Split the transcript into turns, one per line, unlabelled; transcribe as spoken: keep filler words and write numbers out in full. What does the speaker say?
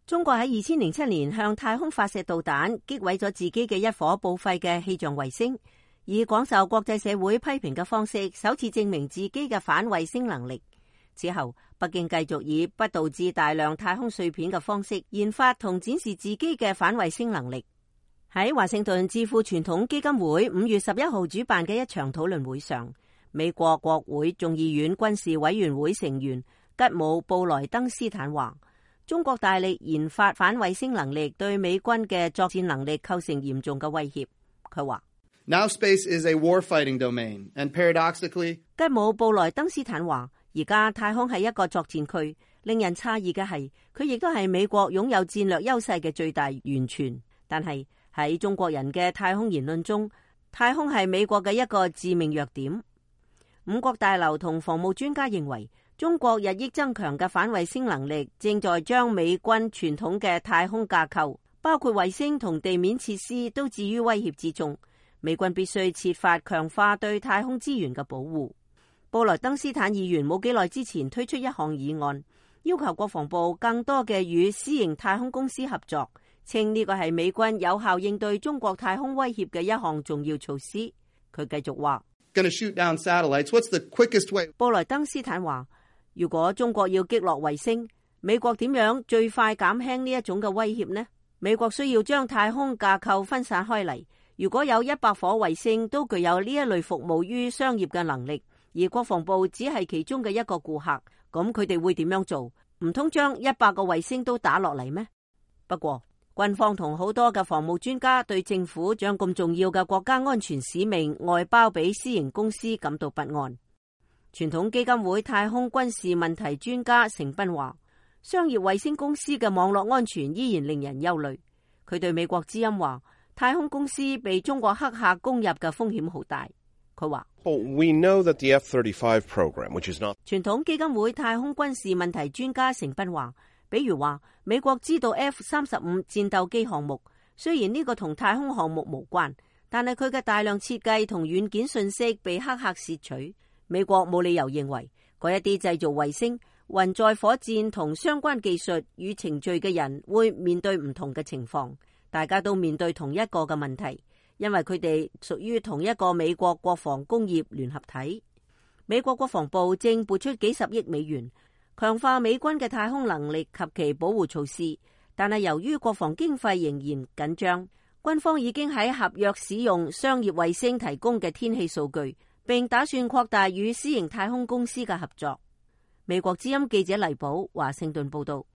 中國喺二千零七年向太空發射導彈，擊毀咗自己嘅一顆報廢嘅氣象衛星，以廣受國際社會批評嘅方式，首次證明自己嘅反衛星能力。此後，北京繼續以不導致大量太空碎片嘅方式研發同展示自己嘅反衛星能力。喺華盛頓智庫傳統基金會五月十一號主辦嘅一場討論會上，美國國會眾議院軍事委員會成員吉姆布萊登斯坦話，中國大力研發反衛星能力對美軍嘅作戰能力構成嚴重嘅威脅。佢話
Now space is a warfighting domain, and paradoxically，
吉姆布萊登斯坦話，而家太空係一個作戰區，令人詫異嘅係，佢亦都係美國擁有戰略優勢嘅最大源泉。但係喺中國人嘅太空言論中，太空係美國嘅一個致命弱點。五角大樓同防務專家認為，中國日益增強嘅反衛星能力正在將美軍傳統嘅太空架構，包括衛星同地面設施，都置於威脅之中。美軍必須設法強化對太空資源嘅保護。布萊登斯坦議員冇幾耐之前推出一項議案，要求國防部更多嘅與私營太空公司合作，稱呢個係美軍有效應對中國太空威脅嘅一項重要措施。佢繼續話，布萊登斯坦話，如果中國要擊落衛星，美國點樣最快減輕呢一種嘅威脅呢？美國需要將太空架構分散開嚟。如果有一百顆衛星都具有呢一類服務於商業嘅能力，而國防部只係其中嘅一個顧客，咁佢哋會點樣做？唔通將一百個衛星都打落嚟咩？不過軍方同好多嘅防務專家對政府將咁重要嘅國家安全使命外包俾私營公司感到不安。傳統基金會太空軍事問題專家成斌話，商業衛星公司嘅網絡安全依然令人憂慮。佢對美國之音話，太空公司被中國黑客攻入嘅風險好大。佢話
，oh, we know that the F thirty-five program, which is not...
傳統基金會太空軍事問題專家成斌話，比如話美國知道 F 三十五戰鬥機項目，雖然呢個同太空項目無關，但係佢嘅大量設計同軟件信息被黑客竊取。美國冇理由認為嗰一啲製造衛星、運載火箭同相關技術與程序嘅人會面對唔同嘅情況。大家都面對同一個嘅問題，因為佢哋屬於同一個美國國防工業聯合體。美國國防部正撥出幾十億美元，強化美軍嘅太空能力及其保護措施，但係由於國防經費仍然緊張，軍方已經喺合約使用商業衛星提供嘅天氣數據，並打算擴大與私營太空公司嘅合作。美國之音記者黎寶華盛頓報道。